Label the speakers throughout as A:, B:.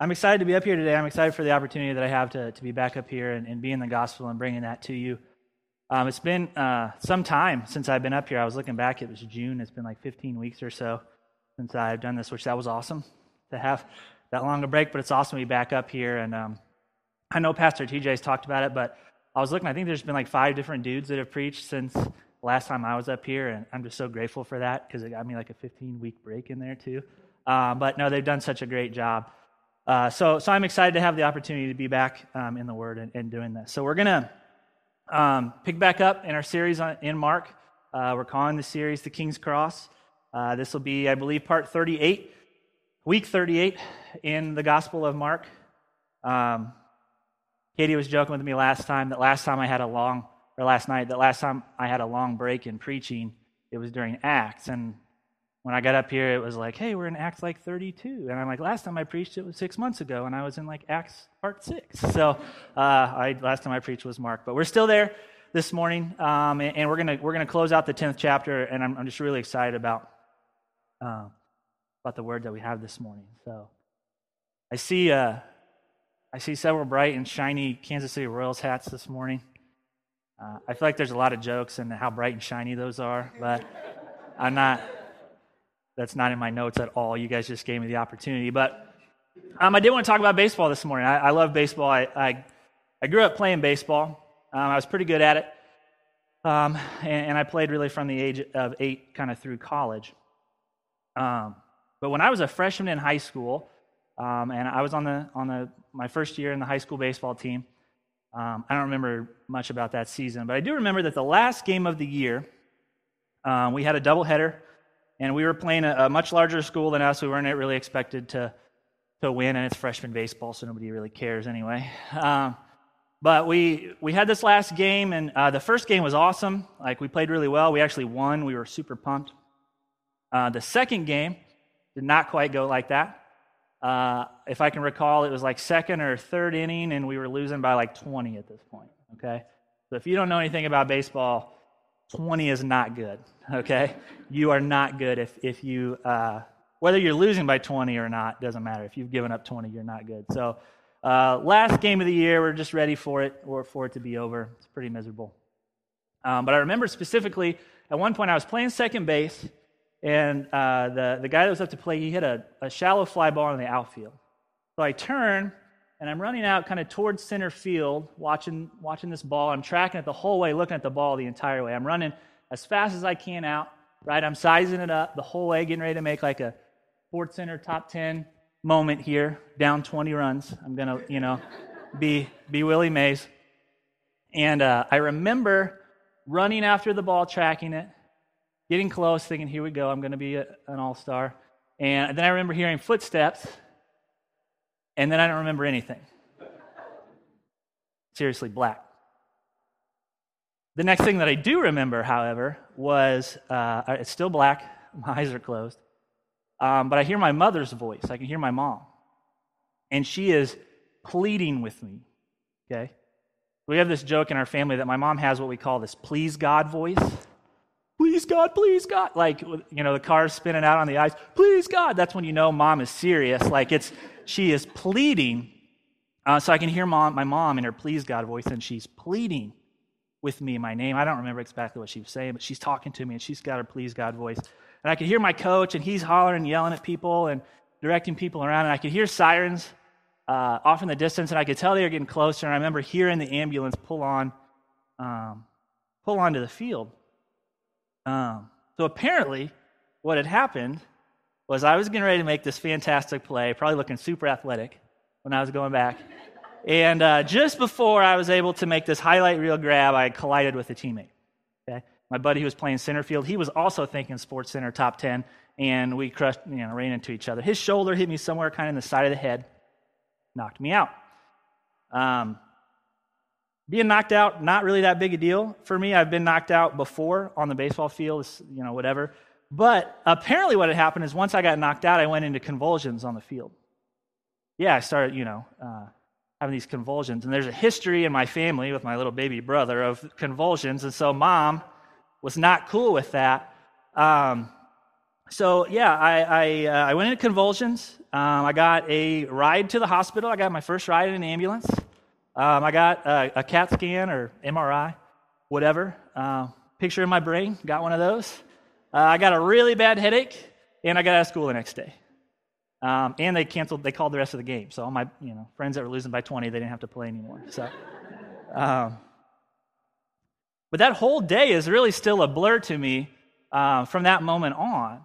A: I'm excited to be up here today. I'm excited for the opportunity that I have to be back up here and be in the gospel and bringing that to you. It's been some time since I've been up here. I was looking back, it was June. It's been like 15 weeks or so since I've done this, which that was awesome to have that long a break, but it's awesome to be back up here. And I know Pastor TJ's talked about it, but I was looking, I think there's been like 5 different dudes that have preached since last time I was up here, and I'm just so grateful for that because it got me like a 15-week break in there too. But no, they've done such a great job. So I'm excited to have the opportunity to be back in the Word and doing this. So we're going to pick back up in our series in Mark. We're calling the series The King's Cross. This will be, I believe, part 38, week 38 in the Gospel of Mark. Katie was joking with me last night that last time I had a long break in preaching, it was during Acts. And when I got up here, it was like, hey, we're in Acts like 32. And I'm like, last time I preached, it was 6 months ago, and I was in like Acts part 6. So last time I preached was Mark. But we're still there this morning, and we're gonna close out the 10th chapter, and I'm just really excited about the word that we have this morning. So I see several bright and shiny Kansas City Royals hats this morning. I feel like there's a lot of jokes in how bright and shiny those are, but that's not in my notes at all. You guys just gave me the opportunity. But I did want to talk about baseball this morning. I love baseball. I grew up playing baseball. I was pretty good at it. And I played really from the age of 8 kind of through college. But when I was a freshman in high school, and I was on my first year in the high school baseball team, I don't remember much about that season, but I do remember that the last game of the year, we had a doubleheader, and we were playing a much larger school than us. We weren't really expected to win, and it's freshman baseball, so nobody really cares anyway. But we had this last game, and the first game was awesome. Like, we played really well. We actually won. We were super pumped. The second game did not quite go like that. If I can recall, it was like second or third inning, and we were losing by like 20 at this point, okay? So if you don't know anything about baseball, 20 is not good, okay? You are not good if you, whether you're losing by 20 or not, doesn't matter. If you've given up 20, you're not good. So last game of the year, we're just ready for it, or for it to be over. It's pretty miserable. But I remember specifically, at one point I was playing second base, and the guy that was up to play, he hit a shallow fly ball in the outfield. So I turn, and I'm running out kind of towards center field, watching this ball. I'm tracking it the whole way, looking at the ball the entire way. I'm running as fast as I can out, right? I'm sizing it up the whole way, getting ready to make like a Sports Center top 10 moment here, down 20 runs. I'm going to, be Willie Mays. And I remember running after the ball, tracking it, getting close, thinking, here we go, I'm going to be an all-star. And then I remember hearing footsteps, and then I don't remember anything. Seriously, black. The next thing that I do remember, however, was, it's still black, my eyes are closed, but I hear my mother's voice. I can hear my mom. And she is pleading with me, okay? We have this joke in our family that my mom has what we call this please God voice. Please God, please God. Like, the car's spinning out on the ice. Please God. That's when you know mom is serious. Like, she is pleading. So I can hear my mom in her please God voice, and she's pleading with me, my name. I don't remember exactly what she was saying, but she's talking to me, and she's got her please God voice. And I could hear my coach, and he's hollering, yelling at people, and directing people around. And I could hear sirens off in the distance, and I could tell they were getting closer. And I remember hearing the ambulance pull onto the field. So apparently, what had happened was I was getting ready to make this fantastic play, probably looking super athletic when I was going back. And just before I was able to make this highlight reel grab, I collided with a teammate. Okay, my buddy who was playing center field, he was also thinking Sports Center top 10, and we ran into each other. His shoulder hit me somewhere kind of in the side of the head, knocked me out. Being knocked out, not really that big a deal for me. I've been knocked out before on the baseball field, whatever. But apparently what had happened is once I got knocked out, I went into convulsions on the field. Yeah, I started, having these convulsions. And there's a history in my family with my little baby brother of convulsions. And so mom was not cool with that. So yeah, I went into convulsions. I got a ride to the hospital. I got my first ride in an ambulance. I got a CAT scan or MRI, whatever. Picture in my brain, got one of those. I got a really bad headache, and I got out of school the next day. And they called the rest of the game. So all my friends that were losing by 20, they didn't have to play anymore. So, but that whole day is really still a blur to me from that moment on.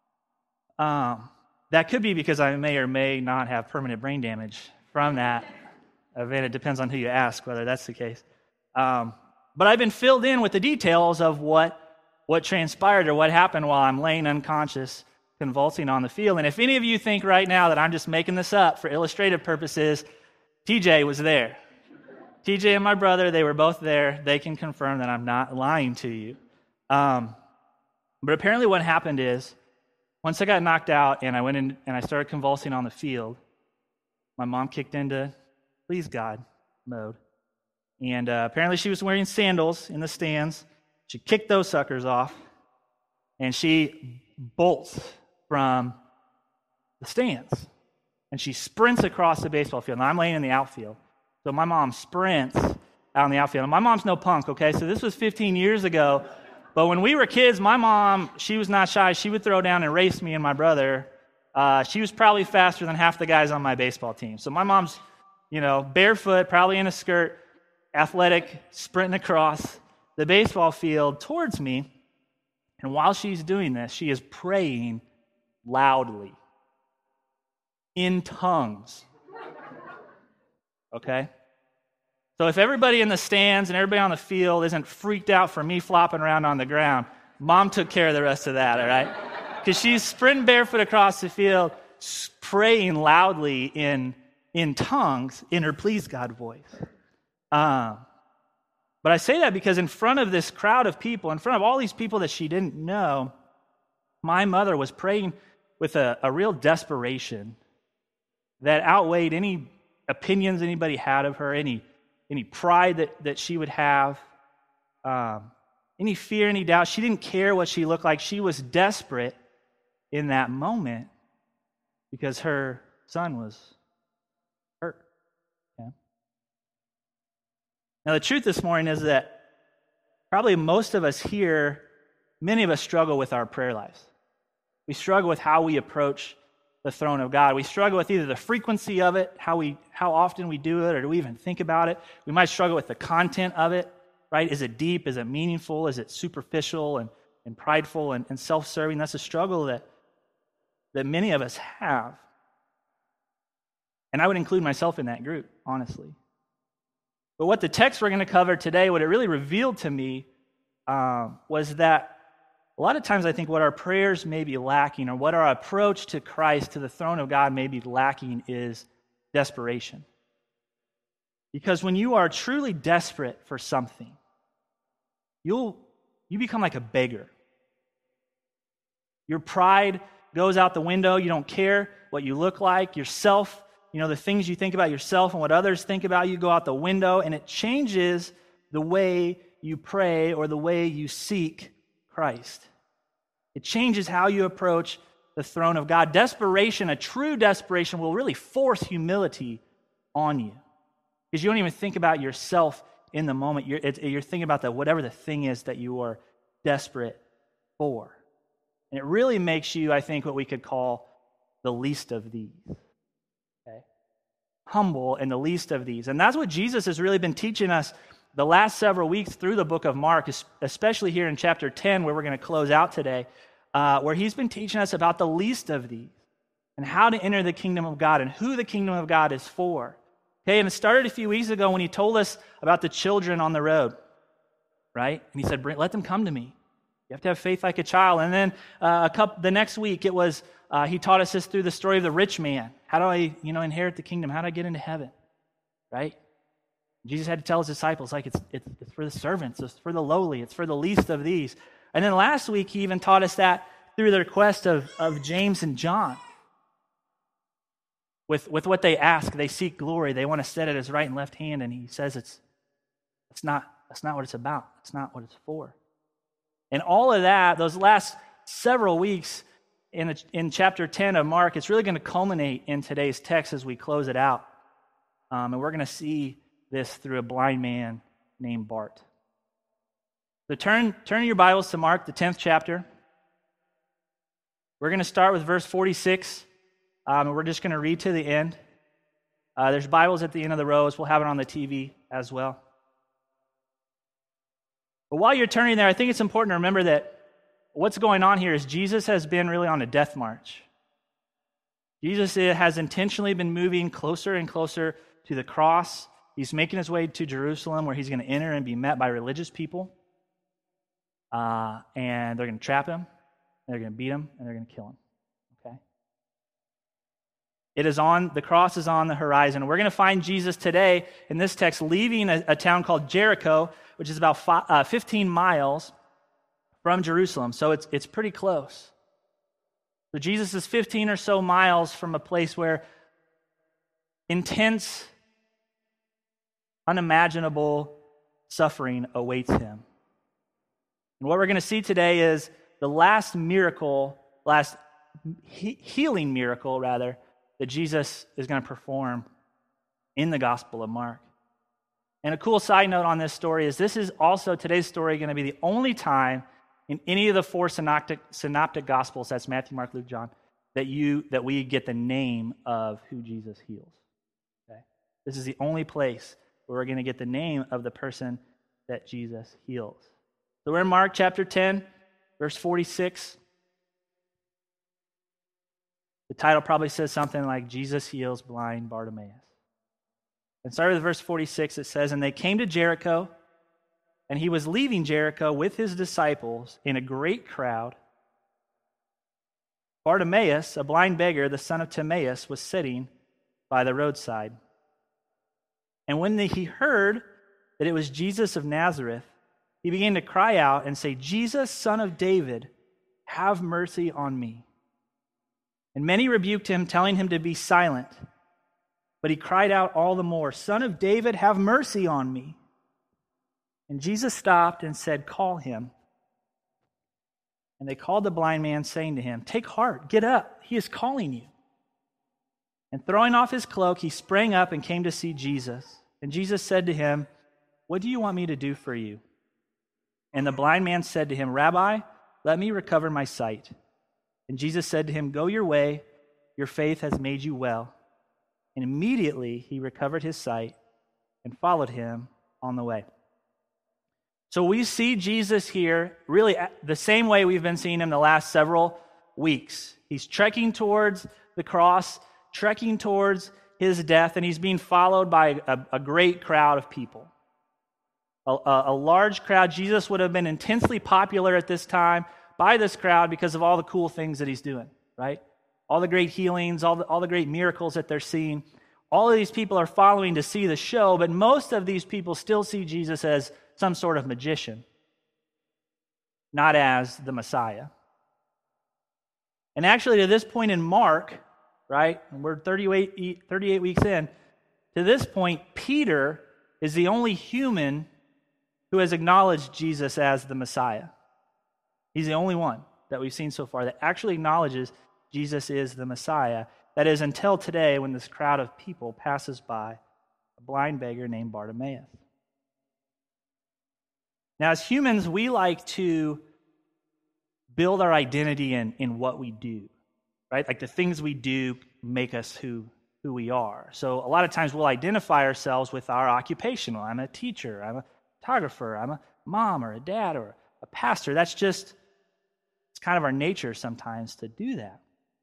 A: That could be because I may or may not have permanent brain damage from that event. It depends on who you ask whether that's the case. But I've been filled in with the details of what transpired or what happened while I'm laying unconscious, convulsing on the field. And if any of you think right now that I'm just making this up for illustrative purposes, TJ was there. TJ and my brother, they were both there. They can confirm that I'm not lying to you. But apparently what happened is, once I got knocked out and I went in and I started convulsing on the field, my mom kicked into please God mode. And apparently she was wearing sandals in the stands. She kicked those suckers off, and she bolts from the stands. And she sprints across the baseball field. And I'm laying in the outfield. So my mom sprints out in the outfield. And my mom's no punk, okay? So this was 15 years ago. But when we were kids, my mom, she was not shy. She would throw down and race me and my brother. She was probably faster than half the guys on my baseball team. So my mom's, barefoot, probably in a skirt, athletic, sprinting across the baseball field towards me. And while she's doing this, she is praying loudly in tongues. Okay? So if everybody in the stands and everybody on the field isn't freaked out for me flopping around on the ground, Mom took care of the rest of that, all right? Because she's sprinting barefoot across the field, praying loudly in tongues in her please God voice. But I say that because in front of this crowd of people, in front of all these people that she didn't know, my mother was praying with a real desperation that outweighed any opinions anybody had of her, any pride that she would have, any fear, any doubt. She didn't care what she looked like. She was desperate in that moment because her son was hurt. Okay? Now, the truth this morning is that probably most of us here, many of us struggle with our prayer lives. We struggle with how we approach the throne of God. We struggle with either the frequency of it, how often we do it, or do we even think about it? We might struggle with the content of it, right? Is it deep? Is it meaningful? Is it superficial and prideful and self-serving? That's a struggle that many of us have. And I would include myself in that group, honestly. But what the text we're going to cover today, what it really revealed to me was that a lot of times I think what our prayers may be lacking, or what our approach to Christ, to the throne of God may be lacking, is desperation. Because when you are truly desperate for something, you become like a beggar. Your pride goes out the window. You don't care what you look like. Yourself, the things you think about yourself and what others think about you go out the window, and it changes the way you pray or the way you seek Christ. It changes how you approach the throne of God. Desperation, a true desperation, will really force humility on you. Because you don't even think about yourself in the moment. You're thinking about whatever the thing is that you are desperate for. And it really makes you, I think, what we could call the least of these. Okay? Humble and the least of these. And that's what Jesus has really been teaching us the last several weeks through the book of Mark, especially here in chapter 10, where we're going to close out today, where he's been teaching us about the least of these and how to enter the kingdom of God and who the kingdom of God is for. Okay, and it started a few weeks ago when he told us about the children on the road, right? And he said, let them come to me. You have to have faith like a child. And then the next week, it was he taught us this through the story of the rich man. How do I, inherit the kingdom? How do I get into heaven? Right? Jesus had to tell his disciples, it's for the servants, it's for the lowly, it's for the least of these. And then last week, he even taught us that through the request of James and John. With what they ask, they seek glory. They want to set at his right and left hand, and he says that's not what it's about. It's not what it's for. And all of that, those last several weeks, in chapter 10 of Mark, it's really going to culminate in today's text as we close it out. And we're going to see this through a blind man named Bart. So turn your Bibles to Mark, the 10th chapter. We're going to start with verse 46, and we're just going to read to the end. There's Bibles at the end of the rows. We'll have it on the TV as well. But while you're turning there, I think it's important to remember that what's going on here is Jesus has been really on a death march. Jesus has intentionally been moving closer and closer to the cross. He's making his way to Jerusalem, where he's going to enter and be met by religious people. And they're going to trap him, they're going to beat him, and they're going to kill him. Okay? The cross is on the horizon. We're going to find Jesus today in this text leaving a town called Jericho, which is about 15 miles from Jerusalem. So it's pretty close. So Jesus is 15 or so miles from a place where intense, unimaginable suffering awaits him. And what we're going to see today is the last healing miracle, that Jesus is going to perform in the Gospel of Mark. And a cool side note on this story is this is also today's story going to be the only time in any of the four synoptic Gospels, that's Matthew, Mark, Luke, John, that we get the name of who Jesus heals. Okay? This is the only place where we're going to get the name of the person that Jesus heals. So we're in Mark chapter 10, verse 46. The title probably says something like, Jesus heals blind Bartimaeus. And starting with verse 46, it says, "And they came to Jericho, and he was leaving Jericho with his disciples in a great crowd. Bartimaeus, a blind beggar, the son of Timaeus, was sitting by the roadside. And when he heard that it was Jesus of Nazareth, he began to cry out and say, 'Jesus, son of David, have mercy on me.' And many rebuked him, telling him to be silent. But he cried out all the more, 'Son of David, have mercy on me.' And Jesus stopped and said, 'Call him.' And they called the blind man, saying to him, 'Take heart, get up, he is calling you.' And throwing off his cloak, he sprang up and came to see Jesus. And Jesus said to him, 'What do you want me to do for you?' And the blind man said to him, 'Rabbi, let me recover my sight.' And Jesus said to him, 'Go your way, your faith has made you well.' And immediately he recovered his sight and followed him on the way." So we see Jesus here really the same way we've been seeing him the last several weeks. He's trekking towards the cross, trekking towards his death, and he's being followed by a great crowd of people. A large crowd. Jesus would have been intensely popular at this time by this crowd because of all the cool things that he's doing, right? All the great healings, all the great miracles that they're seeing. All of these people are following to see the show, but most of these people still see Jesus as some sort of magician, not as the Messiah. And actually, to this point in Mark, right, and we're 38 weeks in, to this point, Peter is the only human who has acknowledged Jesus as the Messiah. He's the only one that we've seen so far that actually acknowledges Jesus is the Messiah. That is, until today, when this crowd of people passes by a blind beggar named Bartimaeus. Now, as humans, we like to build our identity in what we do, right? Like the things we do make us who we are. So a lot of times we'll identify ourselves with our occupation. Well, I'm a teacher, I'm a photographer, I'm a mom or a dad or a pastor. It's kind of our nature sometimes to do that.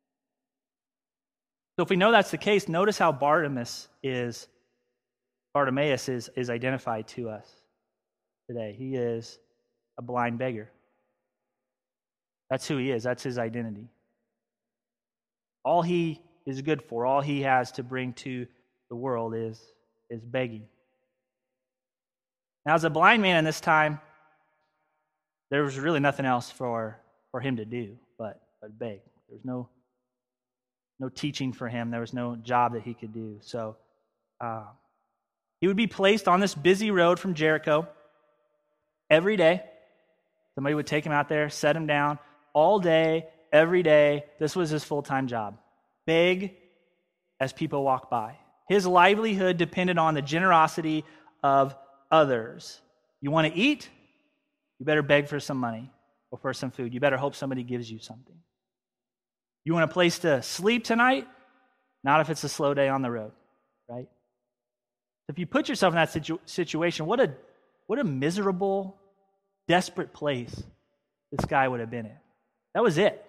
A: So if we know that's the case, notice how Bartimaeus is identified to us today. He is a blind beggar. That's who he is. That's his identity. All he is good for, all he has to bring to the world is begging. Now, as a blind man in this time, there was really nothing else for him to do but beg. There's no teaching for him. There was no job that he could do. So he would be placed on this busy road from Jericho every day. Somebody would take him out there, set him down all day, every day. This was his full-time job. Beg as people walk by. His livelihood depended on the generosity of others. You want to eat? You better beg for some money or for some food. You better hope somebody gives you something. You want a place to sleep tonight? Not if it's a slow day on the road, right? If you put yourself in that situation, what a miserable, desperate place this guy would have been in. That was it.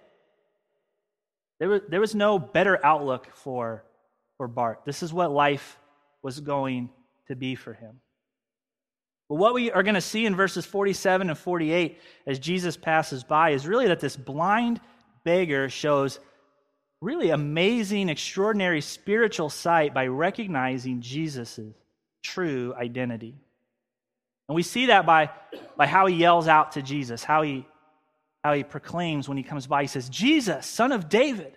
A: There was no better outlook for Bart. This is what life was going to be for him. But what we are going to see in verses 47 and 48 as Jesus passes by is really that this blind beggar shows really amazing, extraordinary spiritual sight by recognizing Jesus' true identity. And we see that by how he yells out to Jesus, how he proclaims when he comes by. He says, "Jesus, Son of David."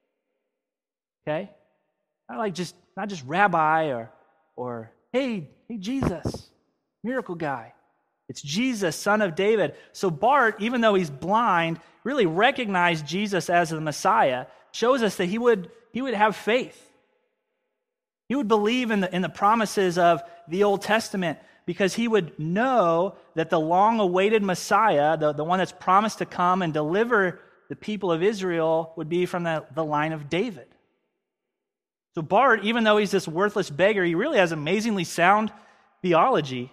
A: Okay? Not just Rabbi or hey Jesus, miracle guy. It's Jesus, Son of David. So Bart, even though he's blind, really recognized Jesus as the Messiah, shows us that he would have faith. He would believe in the promises of the Old Testament because he would know that the long-awaited Messiah, the one that's promised to come and deliver the people of Israel, would be from the line of David. So Bart, even though he's this worthless beggar, he really has amazingly sound theology.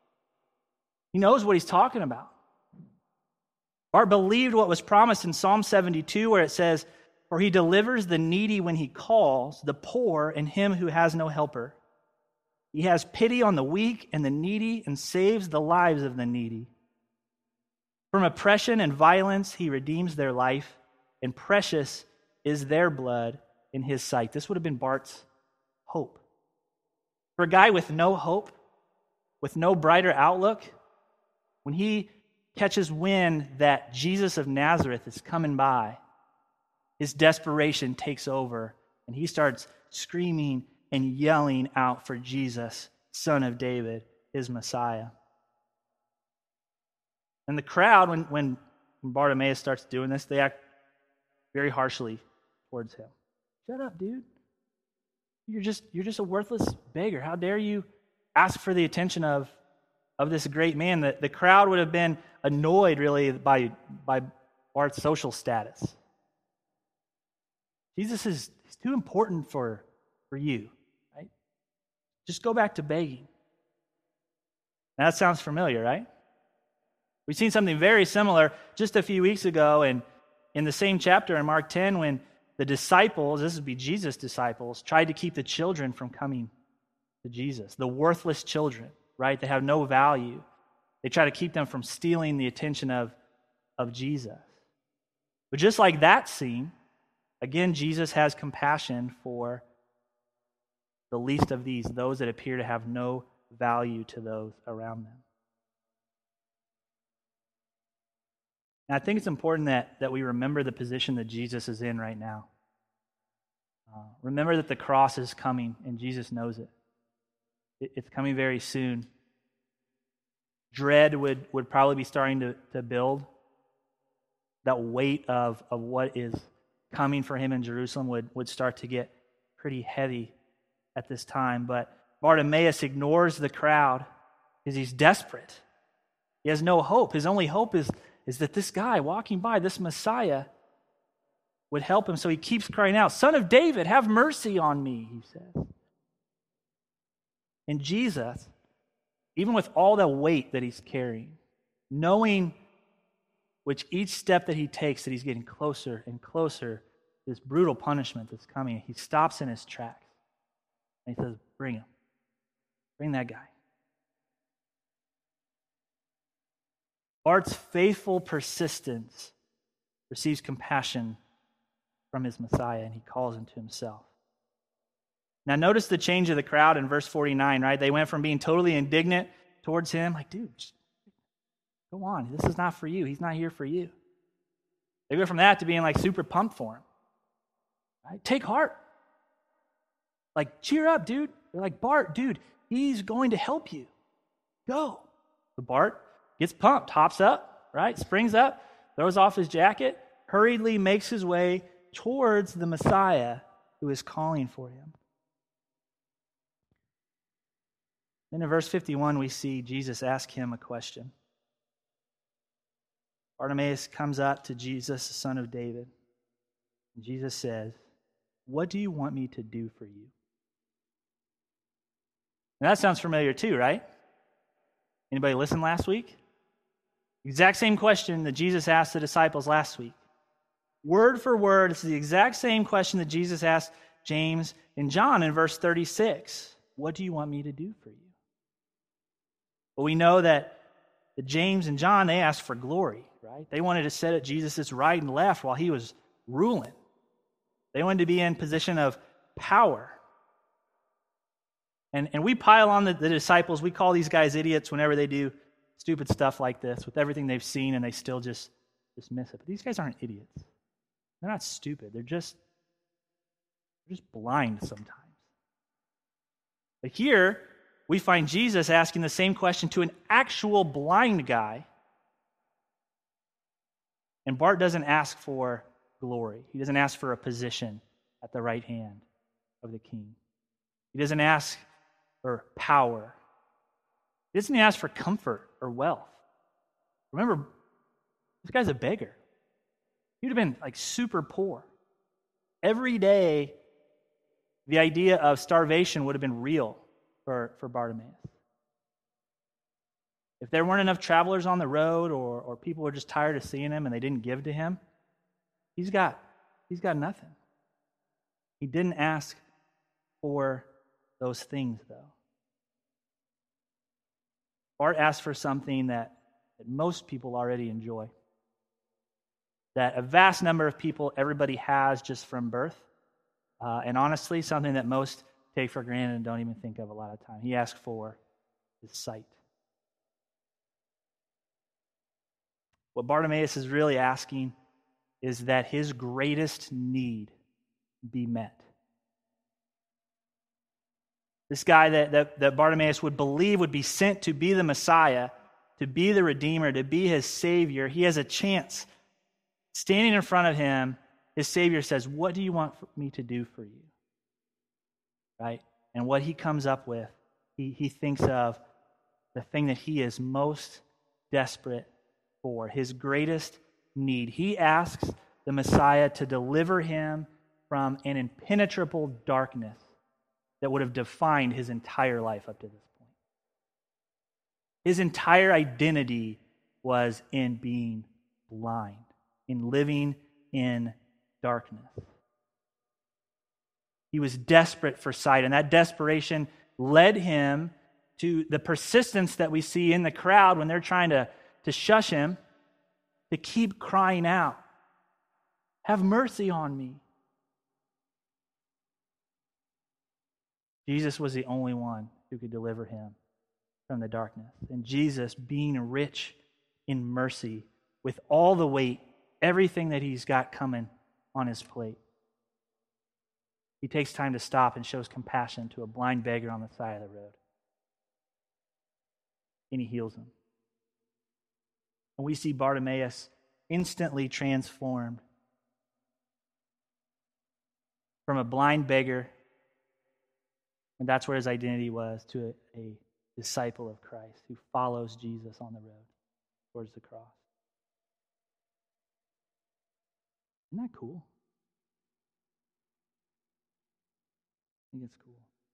A: He knows what he's talking about. Bart believed what was promised in Psalm 72, where it says, "For he delivers the needy when he calls, the poor and him who has no helper. He has pity on the weak and the needy and saves the lives of the needy. From oppression and violence he redeems their life, and precious is their blood in his sight." This would have been Bart's hope. For a guy with no hope, with no brighter outlook, when he catches wind that Jesus of Nazareth is coming by, his desperation takes over, and he starts screaming and yelling out for Jesus, Son of David, his Messiah. And the crowd, when Bartimaeus starts doing this, they act very harshly towards him. "Shut up, dude. You're just a worthless beggar. How dare you ask for the attention of this great man?" The crowd would have been annoyed, really, by Bart's social status. Jesus is too important for you, right? Just go back to begging. Now, that sounds familiar, right? We've seen something very similar just a few weeks ago in the same chapter in Mark 10 when the disciples, this would be Jesus' disciples, tried to keep the children from coming to Jesus. The worthless children, right? They have no value. They try to keep them from stealing the attention of Jesus. But just like that scene, again, Jesus has compassion for the least of these, those that appear to have no value to those around them. And I think it's important that we remember the position that Jesus is in right now. Remember that the cross is coming, and Jesus knows it. It's coming very soon. Dread would probably be starting to build. That weight of what is coming for him in Jerusalem would start to get pretty heavy at this time. But Bartimaeus ignores the crowd because he's desperate. He has no hope. His only hope is that this guy walking by, this Messiah, would help him. So he keeps crying out, "Son of David, have mercy on me," he says. And Jesus, even with all the weight that he's carrying, knowing which each step that he takes, that he's getting closer and closer to this brutal punishment that's coming, he stops in his tracks. And he says, "Bring him. Bring that guy." Bart's faithful persistence receives compassion from his Messiah, and he calls him to himself. Now notice the change of the crowd in verse 49, right? They went from being totally indignant towards him, like, "Dude, just go on. This is not for you. He's not here for you." They go from that to being like super pumped for him. Right? "Take heart. Like, cheer up, dude." They're like, "Bart, dude, he's going to help you. Go." So Bart gets pumped, hops up, right? Springs up, throws off his jacket, hurriedly makes his way towards the Messiah who is calling for him. Then in verse 51, we see Jesus ask him a question. Bartimaeus comes up to Jesus, the son of David. And Jesus says, "What do you want me to do for you?" And that sounds familiar too, right? Anybody listen last week? Exact same question that Jesus asked the disciples last week. Word for word, it's the exact same question that Jesus asked James and John in verse 36. What do you want me to do for you? But we know that James and John, they asked for glory, right? They wanted to sit at Jesus' right and left while he was ruling. They wanted to be in position of power. And we pile on the disciples. We call these guys idiots whenever they do stupid stuff like this with everything they've seen and they still just miss it. But these guys aren't idiots. They're not stupid. They're just blind sometimes. But here, we find Jesus asking the same question to an actual blind guy. And Bart doesn't ask for glory. He doesn't ask for a position at the right hand of the king. He doesn't ask for power. He doesn't ask for comfort or wealth. Remember, this guy's a beggar. He would have been like super poor. Every day, the idea of starvation would have been real for Bartimaeus. If there weren't enough travelers on the road or people were just tired of seeing him and they didn't give to him, he's got nothing. He didn't ask for those things, though. Bart asked for something that most people already enjoy, that a vast number of people, everybody has just from birth, and honestly, something that most take for granted and don't even think of a lot of time. He asked for his sight. What Bartimaeus is really asking is that his greatest need be met. This guy that Bartimaeus would believe would be sent to be the Messiah, to be the Redeemer, to be his Savior, he has a chance. Standing in front of him, his Savior says, "What do you want me to do for you?" Right? And what he comes up with, he thinks of the thing that he is most desperate for, his greatest need. He asks the Messiah to deliver him from an impenetrable darkness that would have defined his entire life up to this point. His entire identity was in being blind, in living in darkness. He was desperate for sight, and that desperation led him to the persistence that we see in the crowd when they're trying to shush him, to keep crying out, "Have mercy on me." Jesus was the only one who could deliver him from the darkness. And Jesus, being rich in mercy, with all the weight, everything that he's got coming on his plate, he takes time to stop and shows compassion to a blind beggar on the side of the road. And he heals him. And we see Bartimaeus instantly transformed from a blind beggar, and that's where his identity was, to a disciple of Christ who follows Jesus on the road towards the cross. Isn't that cool? I think it's cool.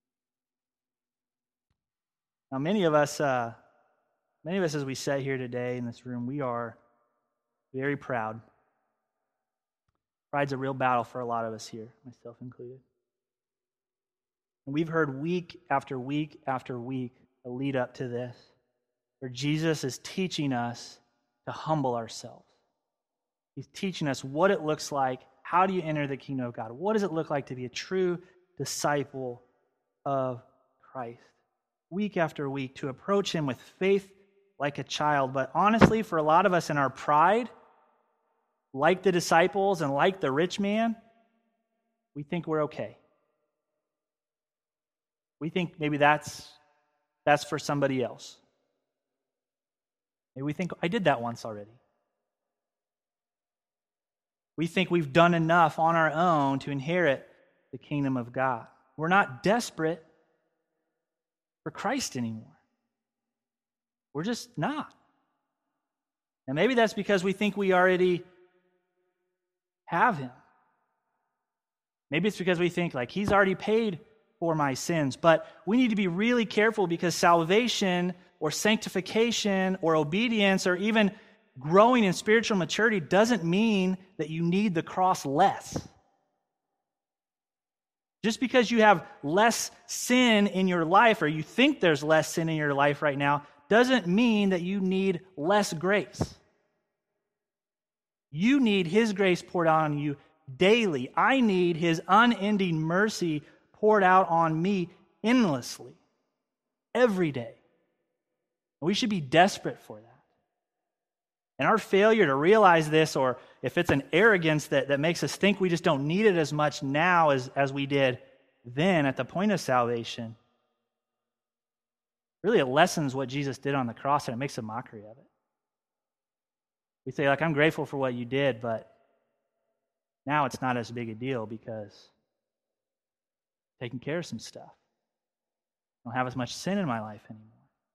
A: Now, many of us as we sit here today in this room, we are very proud. Pride's a real battle for a lot of us here, myself included. And we've heard week after week after week a lead up to this, where Jesus is teaching us to humble ourselves. He's teaching us what it looks like. How do you enter the kingdom of God? What does it look like to be a true disciple of Christ? Week after week, to approach him with faith like a child. But honestly, for a lot of us in our pride, like the disciples and like the rich man, we think we're okay. We think maybe that's for somebody else. Maybe we think, I did that once already. We think we've done enough on our own to inherit the kingdom of God. We're not desperate for Christ anymore. We're just not. And maybe that's because we think we already have him. Maybe it's because we think like he's already paid for my sins. But we need to be really careful because salvation or sanctification or obedience or even growing in spiritual maturity doesn't mean that you need the cross less. Just because you have less sin in your life or you think there's less sin in your life right now doesn't mean that you need less grace. You need his grace poured out on you daily. I need his unending mercy poured out on me endlessly, every day. We should be desperate for that. And our failure to realize this, or if it's an arrogance that makes us think we just don't need it as much now as we did then at the point of salvation, really it lessens what Jesus did on the cross and it makes a mockery of it. We say, like, I'm grateful for what you did, but now it's not as big a deal because taking care of some stuff. I don't have as much sin in my life anymore.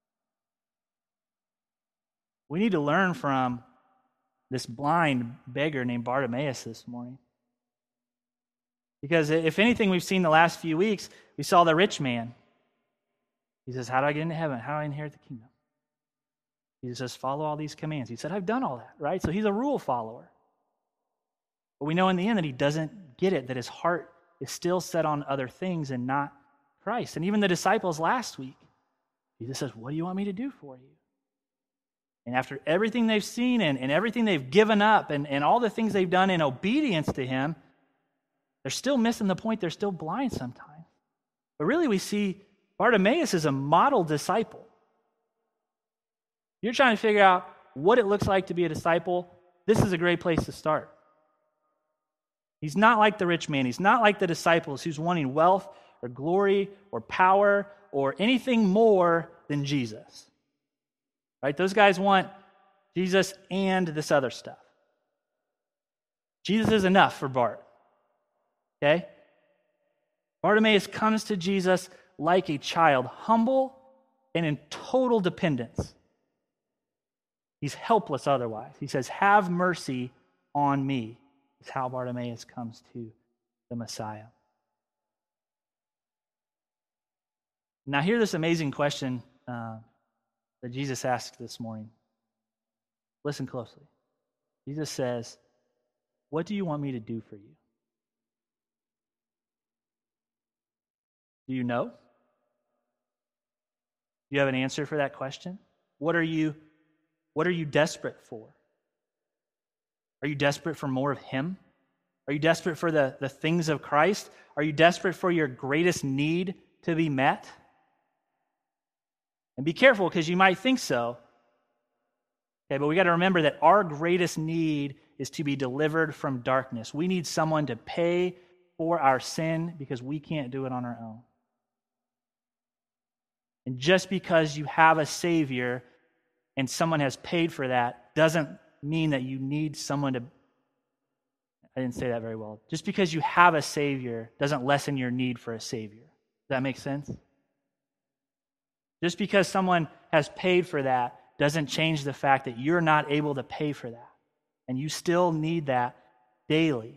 A: We need to learn from this blind beggar named Bartimaeus this morning. Because if anything we've seen the last few weeks, we saw the rich man. He says, how do I get into heaven? How do I inherit the kingdom? Jesus says, follow all these commands. He said, I've done all that, right? So he's a rule follower. But we know in the end that he doesn't get it, that his heart is still set on other things and not Christ. And even the disciples last week, Jesus says, what do you want me to do for you? And after everything they've seen and everything they've given up and all the things they've done in obedience to him, they're still missing the point. They're still blind sometimes. But really we see Bartimaeus is a model disciple. You're trying to figure out what it looks like to be a disciple, this is a great place to start. He's not like the rich man. He's not like the disciples who's wanting wealth or glory or power or anything more than Jesus. Right? Those guys want Jesus and this other stuff. Jesus is enough for Bart. Okay? Bartimaeus comes to Jesus like a child, humble and in total dependence. He's helpless otherwise. He says, have mercy on me. Is how Bartimaeus comes to the Messiah. Now hear this amazing question that Jesus asked this morning. Listen closely. Jesus says, what do you want me to do for you? Do you know? Do you have an answer for that question? What are you desperate for? Are you desperate for more of him? Are you desperate for the things of Christ? Are you desperate for your greatest need to be met? And be careful because you might think so. Okay, but we got to remember that our greatest need is to be delivered from darkness. We need someone to pay for our sin because we can't do it on our own. And just because you have a Savior and someone has paid for that doesn't mean that you need someone to... I didn't say that very well. Just because you have a Savior doesn't lessen your need for a Savior. Does that make sense? Just because someone has paid for that doesn't change the fact that you're not able to pay for that. And you still need that daily.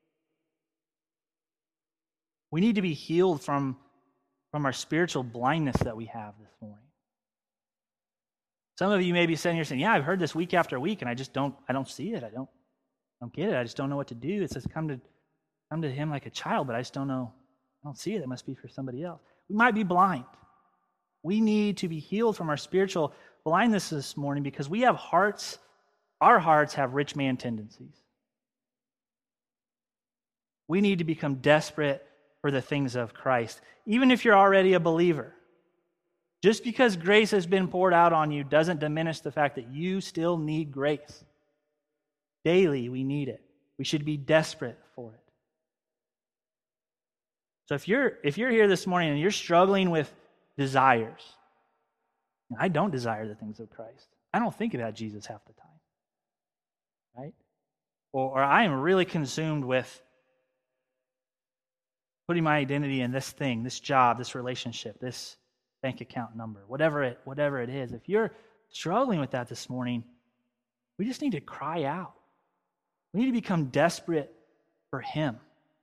A: We need to be healed from our spiritual blindness that we have this morning. Some of you may be sitting here saying, yeah, I've heard this week after week, and I don't see it. I don't get it. I just don't know what to do. It says come to him like a child, but I just don't know. I don't see it. It must be for somebody else. We might be blind. We need to be healed from our spiritual blindness this morning because we have hearts, our hearts have rich man tendencies. We need to become desperate for the things of Christ, even if you're already a believer. Just because grace has been poured out on you doesn't diminish the fact that you still need grace. Daily, we need it. We should be desperate for it. So if you're here this morning and you're struggling with desires, I don't desire the things of Christ. I don't think about Jesus half the time. Right? or I am really consumed with putting my identity in this thing, this job, this relationship, this bank account number, whatever it is. If you're struggling with that this morning, we just need to cry out. We need to become desperate for Him.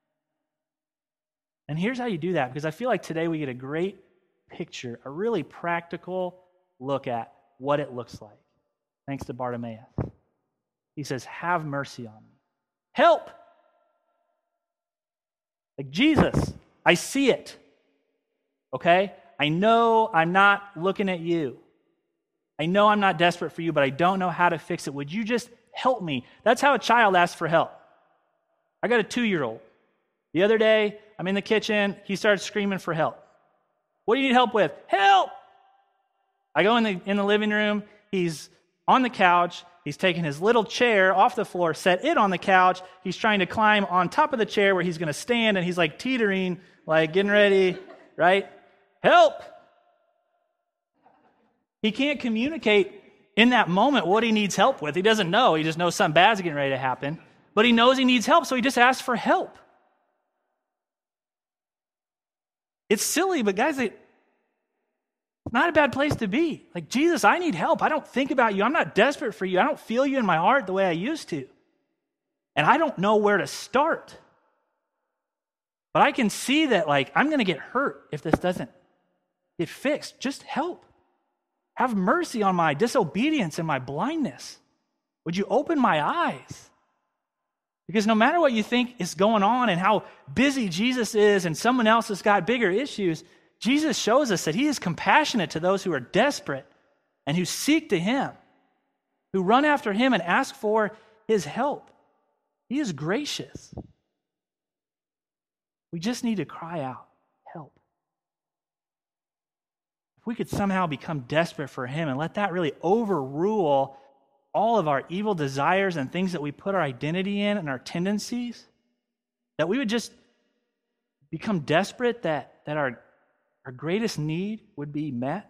A: And here's how you do that, because I feel like today we get a great picture, a really practical look at what it looks like. Thanks to Bartimaeus. He says, have mercy on me. Help! Like, Jesus, I see it. Okay? I know I'm not looking at you. I know I'm not desperate for you, but I don't know how to fix it. Would you just help me? That's how a child asks for help. I got a 2-year-old. The other day, I'm in the kitchen. He starts screaming for help. What do you need help with? Help! I go in the living room. He's on the couch. He's taking his little chair off the floor, set it on the couch. He's trying to climb on top of the chair where he's going to stand, and he's like teetering, like getting ready, right? Help! He can't communicate in that moment what he needs help with. He doesn't know. He just knows something bad's getting ready to happen. But he knows he needs help, so he just asks for help. It's silly, but guys, it's not a bad place to be. Like, Jesus, I need help. I don't think about you. I'm not desperate for you. I don't feel you in my heart the way I used to. And I don't know where to start. But I can see that, like, I'm going to get hurt if this doesn't get fixed. Just help. Have mercy on my disobedience and my blindness. Would you open my eyes? Because no matter what you think is going on and how busy Jesus is and someone else has got bigger issues, Jesus shows us that He is compassionate to those who are desperate and who seek to Him, who run after Him and ask for His help. He is gracious. We just need to cry out, help. If we could somehow become desperate for Him and let that really overrule all of our evil desires and things that we put our identity in and our tendencies, that we would just become desperate that our greatest need would be met,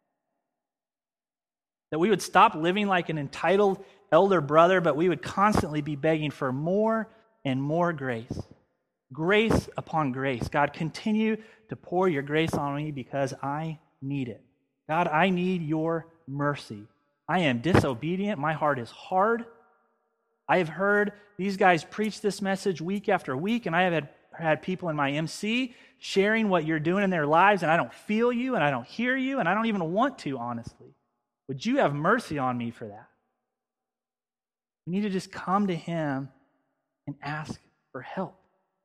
A: that we would stop living like an entitled elder brother, but we would constantly be begging for more and more grace. Grace upon grace. God, continue to pour your grace on me because I need it. God, I need your mercy. I am disobedient. My heart is hard. I have heard these guys preach this message week after week, and I have had people in my MC sharing what you're doing in their lives, and I don't feel you, and I don't hear you, and I don't even want to, honestly. Would you have mercy on me for that? We need to just come to Him and ask for help.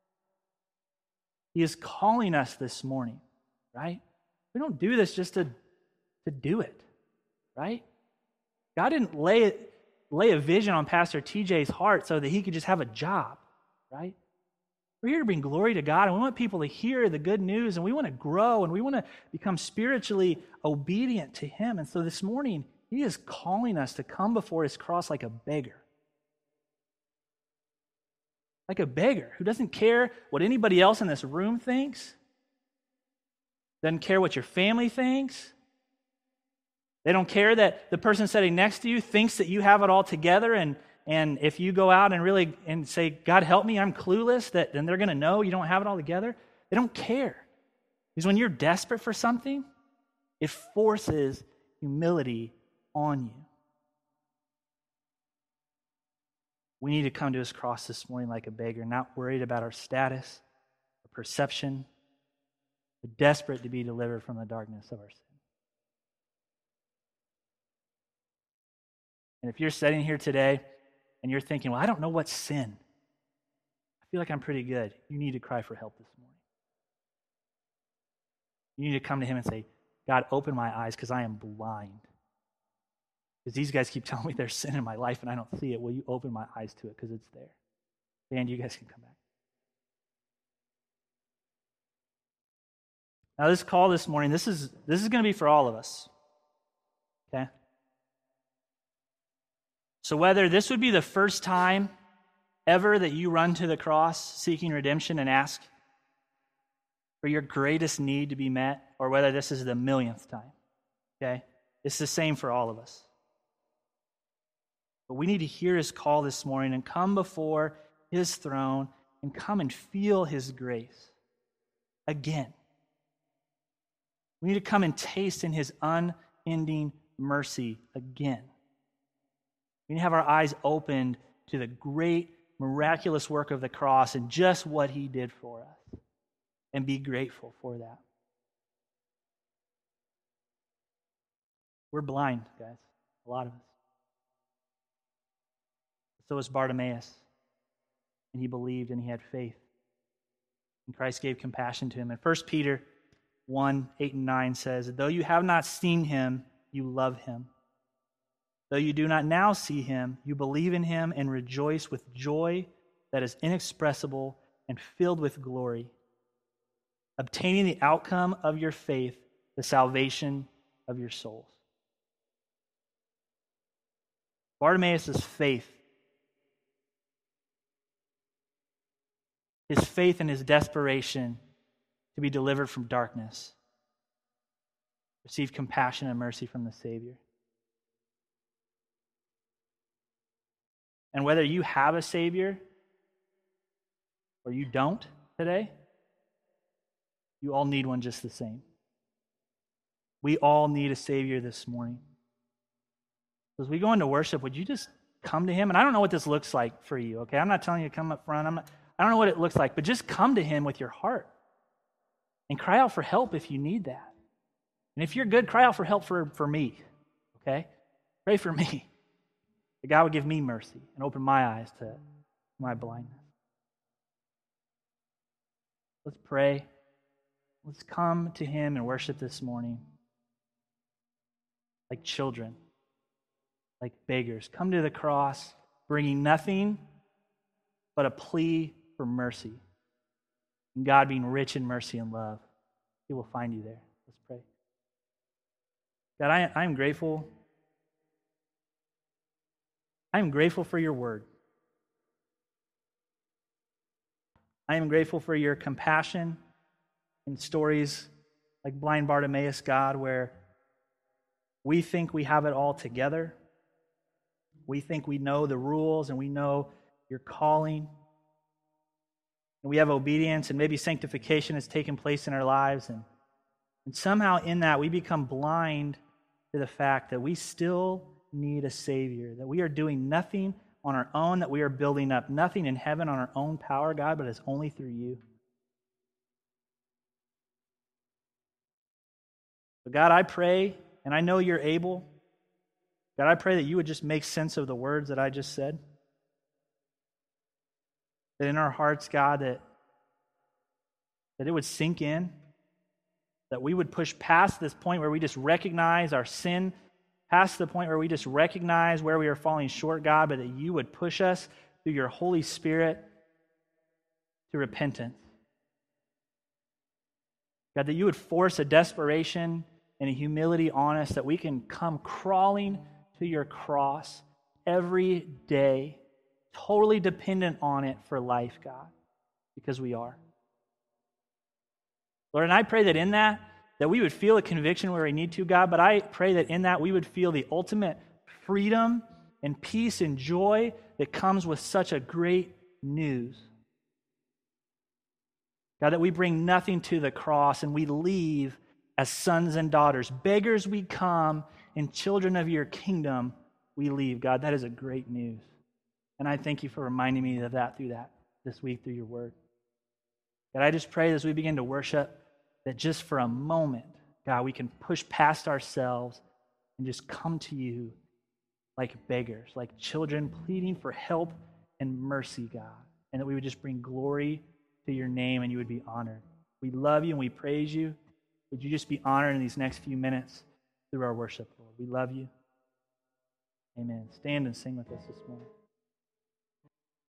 A: He is calling us this morning, right? We don't do this just to do it, right? God didn't lay a vision on Pastor TJ's heart so that he could just have a job, right? We're here to bring glory to God, and we want people to hear the good news, and we want to grow, and we want to become spiritually obedient to Him. And so this morning, He is calling us to come before His cross like a beggar. Like a beggar who doesn't care what anybody else in this room thinks, doesn't care what your family thinks. They don't care that the person sitting next to you thinks that you have it all together, and if you go out and say, God help me, I'm clueless, then they're going to know you don't have it all together. They don't care. Because when you're desperate for something, it forces humility on you. We need to come to His cross this morning like a beggar, not worried about our status, our perception, but desperate to be delivered from the darkness of our sin. And if you're sitting here today and you're thinking, well, I don't know what's sin. I feel like I'm pretty good. You need to cry for help this morning. You need to come to Him and say, God, open my eyes because I am blind. Because these guys keep telling me there's sin in my life and I don't see it. Will you open my eyes to it because it's there? Dan, you guys can come back. Now this call this morning, this is going to be for all of us. Okay? So whether this would be the first time ever that you run to the cross seeking redemption and ask for your greatest need to be met, or whether this is the millionth time, okay? It's the same for all of us. But we need to hear his call this morning and come before his throne and come and feel his grace again. We need to come and taste in his unending mercy again. We need to have our eyes opened to the great, miraculous work of the cross and just what he did for us, and be grateful for that. We're blind, guys, a lot of us. So was Bartimaeus, and he believed and he had faith. And Christ gave compassion to him. And 1 Peter 1:8-9 says, though you have not seen him, you love him. Though you do not now see him, you believe in him and rejoice with joy that is inexpressible and filled with glory, obtaining the outcome of your faith, the salvation of your souls. Bartimaeus' faith, his faith and his desperation to be delivered from darkness, received compassion and mercy from the Savior. And whether you have a Savior or you don't today, you all need one just the same. We all need a Savior this morning. As we go into worship, would you just come to him? And I don't know what this looks like for you, okay? I'm not telling you to come up front. I don't know what it looks like, but just come to him with your heart and cry out for help if you need that. And if you're good, cry out for help for me, okay? Pray for me. That God would give me mercy and open my eyes to my blindness. Let's pray. Let's come to him and worship this morning like children, like beggars. Come to the cross, bringing nothing but a plea for mercy. And God being rich in mercy and love, he will find you there. Let's pray. God, I am grateful. I am grateful for your word. I am grateful for your compassion in stories like blind Bartimaeus, God, where we think we have it all together. We think we know the rules and we know your calling. And we have obedience and maybe sanctification has taken place in our lives. And somehow in that we become blind to the fact that we still need a Savior, that we are doing nothing on our own, that we are building up nothing in heaven on our own power, God, but it's only through you. But God, I pray, and I know you're able. God, I pray that you would just make sense of the words that I just said. That in our hearts, God, that it would sink in. That we would push past this point where we just recognize our sin, past the point where we just recognize where we are falling short, God, but that you would push us through your Holy Spirit to repentance. God, that you would force a desperation and a humility on us, that we can come crawling to your cross every day, totally dependent on it for life, God, because we are. Lord, and I pray that in that we would feel a conviction where we need to, God, but I pray that in that we would feel the ultimate freedom and peace and joy that comes with such a great news. God, that we bring nothing to the cross and we leave as sons and daughters. Beggars we come, and children of your kingdom we leave. God, that is a great news. And I thank you for reminding me of that through that this week through your word. God, I just pray as we begin to worship that just for a moment, God, we can push past ourselves and just come to you like beggars, like children pleading for help and mercy, God. And that we would just bring glory to your name and you would be honored. We love you and we praise you. Would you just be honored in these next few minutes through our worship, Lord? We love you. Amen. Stand and sing with us this morning.